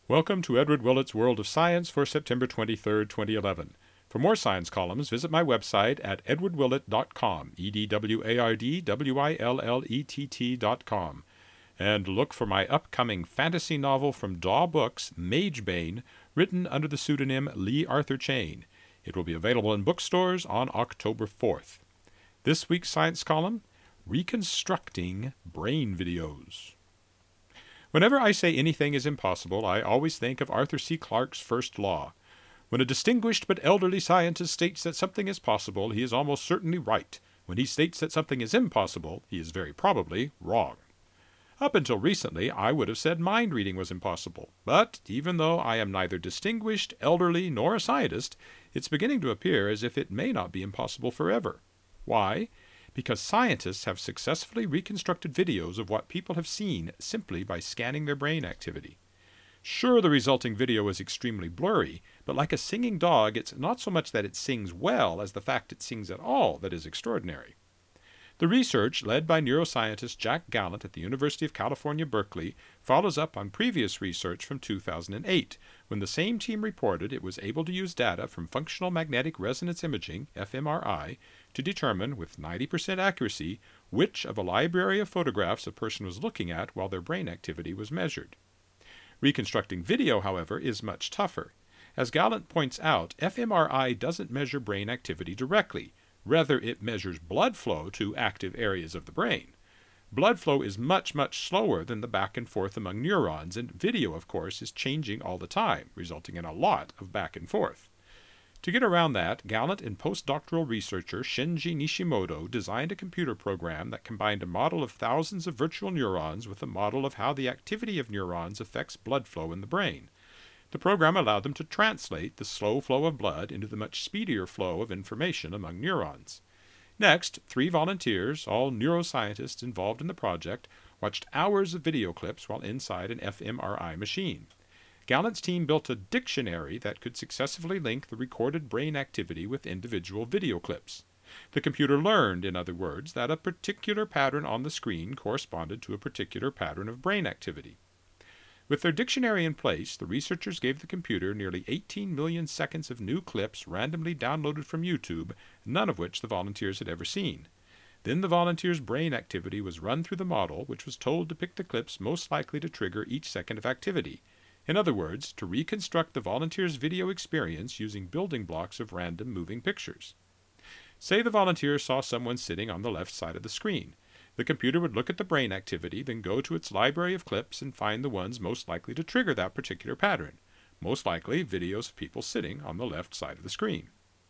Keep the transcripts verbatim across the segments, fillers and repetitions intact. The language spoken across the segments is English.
Welcome to Edward Willett's World of Science for September twenty-third, twenty eleven. For more science columns, visit my website at edward willett dot com, E D W A R D W I L L E T T dot com. And look for my upcoming fantasy novel from Daw Books, Magebane, written under the pseudonym Lee Arthur Chayne. It will be available in bookstores on October fourth. This week's science column, Reconstructing Brain Videos. Whenever I say anything is impossible, I always think of Arthur C. Clarke's first law. When a distinguished but elderly scientist states that something is possible, he is almost certainly right. When he states that something is impossible, he is very probably wrong. Up until recently, I would have said mind reading was impossible. But even though I am neither distinguished, elderly, nor a scientist, it's beginning to appear as if it may not be impossible forever. Why? Because scientists have successfully reconstructed videos of what people have seen simply by scanning their brain activity. Sure, the resulting video is extremely blurry, but like a singing dog, it's not so much that it sings well as the fact it sings at all that is extraordinary. The research, led by neuroscientist Jack Gallant at the University of California, Berkeley, follows up on previous research from two thousand eight, when the same team reported it was able to use data from functional magnetic resonance imaging, F M R I, to determine, with ninety percent accuracy, which of a library of photographs a person was looking at while their brain activity was measured. Reconstructing video, however, is much tougher. As Gallant points out, F M R I doesn't measure brain activity directly. Rather, it measures blood flow to active areas of the brain. Blood flow is much, much slower than the back and forth among neurons, and video, of course, is changing all the time, resulting in a lot of back and forth. To get around that, Gallant and postdoctoral researcher Shinji Nishimoto designed a computer program that combined a model of thousands of virtual neurons with a model of how the activity of neurons affects blood flow in the brain. The program allowed them to translate the slow flow of blood into the much speedier flow of information among neurons. Next, three volunteers, all neuroscientists involved in the project, watched hours of video clips while inside an F M R I machine. Gallant's team built a dictionary that could successfully link the recorded brain activity with individual video clips. The computer learned, in other words, that a particular pattern on the screen corresponded to a particular pattern of brain activity. With their dictionary in place, the researchers gave the computer nearly eighteen million seconds of new clips randomly downloaded from YouTube, none of which the volunteers had ever seen. Then the volunteers' brain activity was run through the model, which was told to pick the clips most likely to trigger each second of activity. In other words, to reconstruct the volunteers' video experience using building blocks of random moving pictures. Say the volunteer saw someone sitting on the left side of the screen. The computer would look at the brain activity, then go to its library of clips and find the ones most likely to trigger that particular pattern, most likely videos of people sitting on the left side of the screen.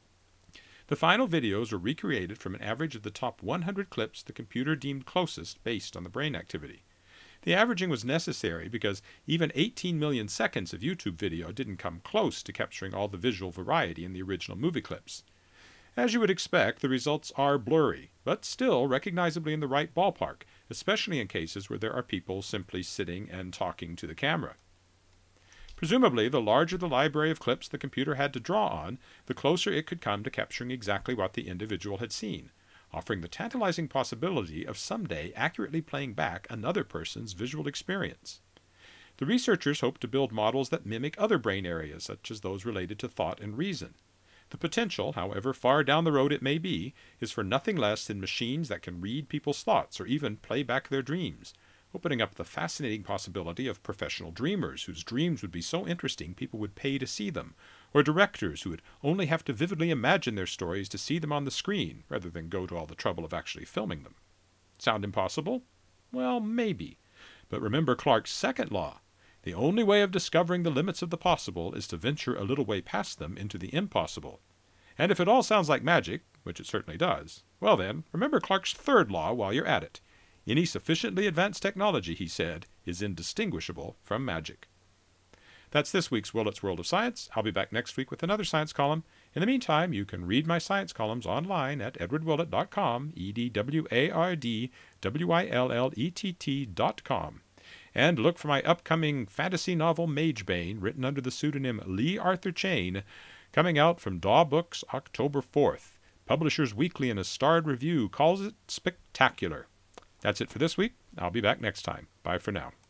The final videos were recreated from an average of the top one hundred clips the computer deemed closest based on the brain activity. The averaging was necessary because even eighteen million seconds of YouTube video didn't come close to capturing all the visual variety in the original movie clips. As you would expect, the results are blurry, but still recognizably in the right ballpark, especially in cases where there are people simply sitting and talking to the camera. Presumably, the larger the library of clips the computer had to draw on, the closer it could come to capturing exactly what the individual had seen, offering the tantalizing possibility of someday accurately playing back another person's visual experience. The researchers hope to build models that mimic other brain areas, such as those related to thought and reason. The potential, however far down the road it may be, is for nothing less than machines that can read people's thoughts or even play back their dreams, opening up the fascinating possibility of professional dreamers whose dreams would be so interesting people would pay to see them, or directors who would only have to vividly imagine their stories to see them on the screen, rather than go to all the trouble of actually filming them. Sound impossible? Well, maybe. But remember Clarke's second law. The only way of discovering the limits of the possible is to venture a little way past them into the impossible. And if it all sounds like magic, which it certainly does, well then, remember Clarke's third law while you're at it. Any sufficiently advanced technology, he said, is indistinguishable from magic. That's this week's Willett's World of Science. I'll be back next week with another science column. In the meantime, you can read my science columns online at edward willett dot com, E D W A R D W I L L E T T dot com. And look for my upcoming fantasy novel Magebane, written under the pseudonym Lee Arthur Chayne, coming out from Daw Books October fourth. Publishers Weekly in a starred review calls it spectacular. That's it for this week. I'll be back next time. Bye for now.